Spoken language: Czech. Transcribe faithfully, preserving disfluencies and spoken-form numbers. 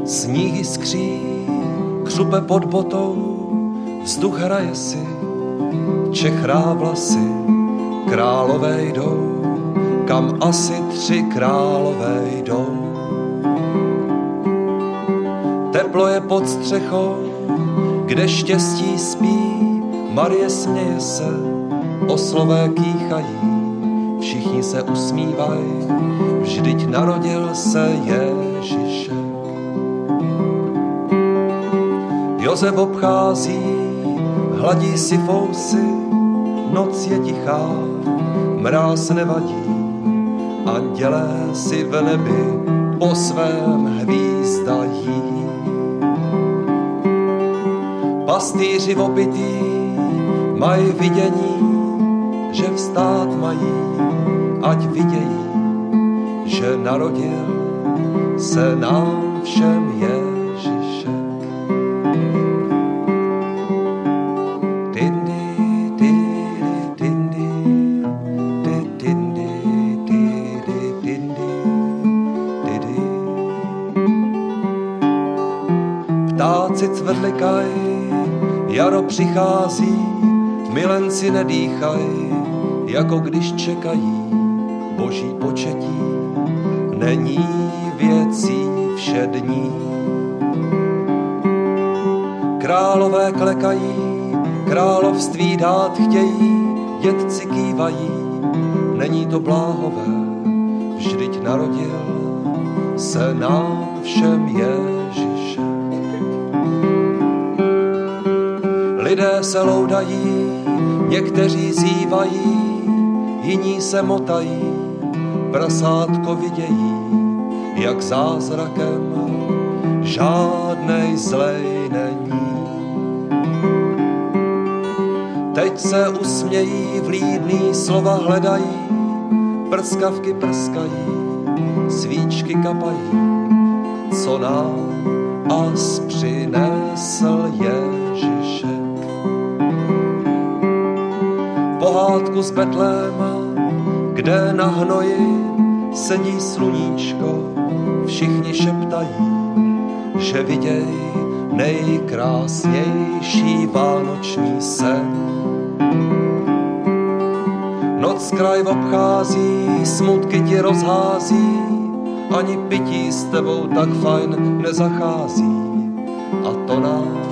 Sníh skří, křupe pod botou, vzduch hraje si, čechrá vlasy, králové jdou, kam asi tři králové jdou. Teplo je pod střechou, kde štěstí spí, Marie směje se, oslové kýchají, všichni se usmívají, vždyť narodil se Ježíšek. Josef obchází, hladí si fousy, noc je tichá, mráz nevadí, andělé si v nebi po svém hvízdají. Pastýři opití mají vidění, že vstát mají, ať vidějí, že narodil se nám všem Ježíšek. Ptáci cvrlikaj, jaro přichází, milenci nedýchaj, jako když čekají boží početí, není věcí všední. Králové klekají, království dát chtějí, dětci kývají, není to bláhové, vždyť narodil se nám všem Ježíšek. Lidé se loudají, někteří zývají, jiní se motají, prasátko vidějí, jak zázrakem žádnej zlej není. Teď se usmějí, vlídný slova hledají, prskavky prskají, svíčky kapají, co nám as přinesl Ježíšek. Pohádku z Betléma, kde na hnoji sedí sluníčko, všichni šeptají, že viděj nejkrásnější vánoční sen. Noc kraj obchází, smutky ti rozhází, ani pití s tebou tak fajn nezachází, a to nám